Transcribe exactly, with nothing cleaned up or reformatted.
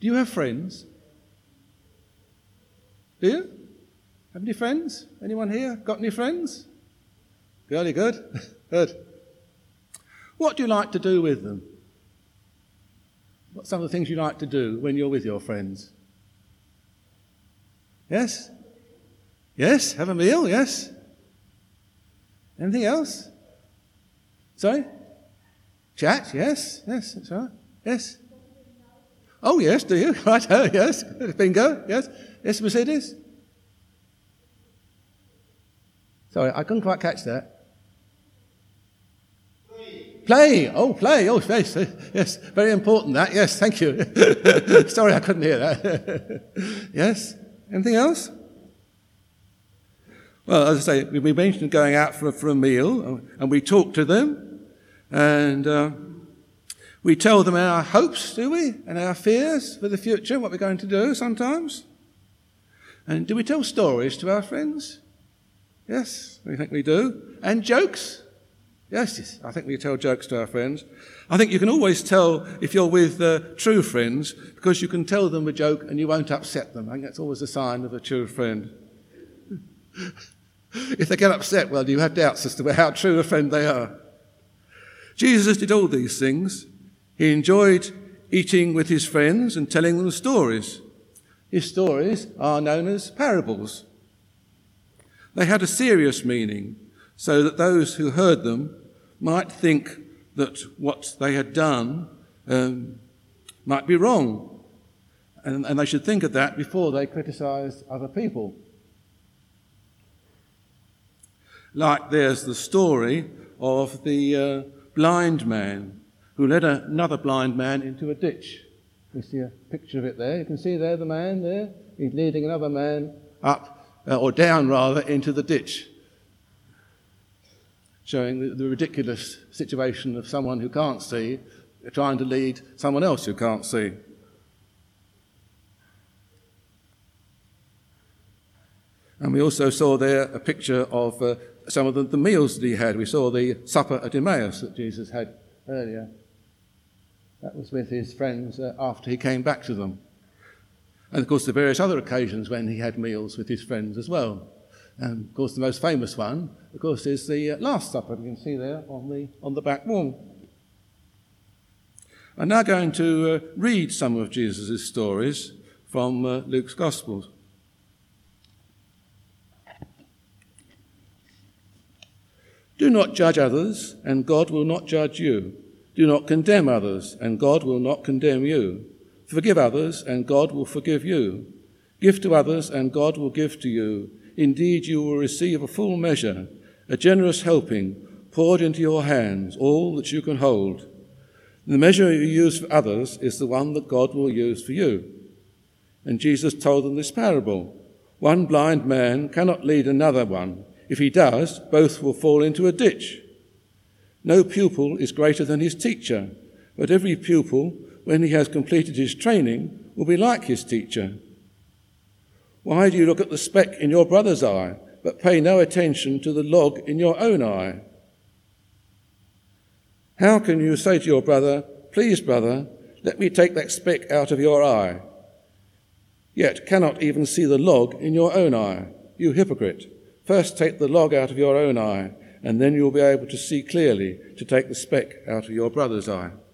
Do you have friends? Do you? Have any friends? Anyone here got any friends? Really good? Good. What do you like to do with them? What's some of the things you like to do when you're with your friends? Yes? Yes? Have a meal? Yes? Anything else? Sorry? Chat? Yes? Yes, that's right. Yes? Oh, yes, do you? Right, oh, yes. Bingo? Yes? Yes, Mercedes? Sorry, I couldn't quite catch that. Play. Oh, play. Oh, yes. Yes. Very important, that. Yes, thank you. Sorry, I couldn't hear that. Yes. Anything else? Well, as I say, we mentioned going out for, for a meal, and we talk to them, and uh, we tell them our hopes, do we? And our fears for the future, what we're going to do sometimes. And do we tell stories to our friends? Yes, we think we do. And jokes? Yes, yes, I think we tell jokes to our friends. I think you can always tell if you're with uh, true friends, because you can tell them a joke and you won't upset them. I think that's always a sign of a true friend. If they get upset, well, you have doubts as to how true a friend they are. Jesus did all these things. He enjoyed eating with his friends and telling them stories. His stories are known as parables. They had a serious meaning, so that those who heard them might think that what they had done um, might be wrong. And, and they should think of that before they criticise other people. Like there's the story of the uh, blind man who led another blind man into a ditch. You see a picture of it there. You can see there the man there. He's leading another man up, uh, or down rather, into the ditch, showing the, the ridiculous situation of someone who can't see trying to lead someone else who can't see. And we also saw there a picture of uh, some of the, the meals that he had. We saw the supper at Emmaus that Jesus had earlier. That was with his friends uh, after he came back to them. And of course the various other occasions when he had meals with his friends as well. And of course the most famous one, of course, is the uh, Last Supper. You can see there on the on the back wall. I'm now going to uh, read some of Jesus' stories from uh, Luke's Gospels. Do not judge others, and God will not judge you. Do not condemn others, and God will not condemn you. Forgive others, and God will forgive you. Give to others, and God will give to you. Indeed, you will receive a full measure, a generous helping, poured into your hands, all that you can hold. The measure you use for others is the one that God will use for you. And Jesus told them this parable. One blind man cannot lead another one. If he does, both will fall into a ditch. No pupil is greater than his teacher, but every pupil, when he has completed his training, will be like his teacher. Why do you look at the speck in your brother's eye, but pay no attention to the log in your own eye? How can you say to your brother, please, brother, let me take that speck out of your eye, yet cannot even see the log in your own eye? You hypocrite! First take the log out of your own eye, and then you'll be able to see clearly to take the speck out of your brother's eye.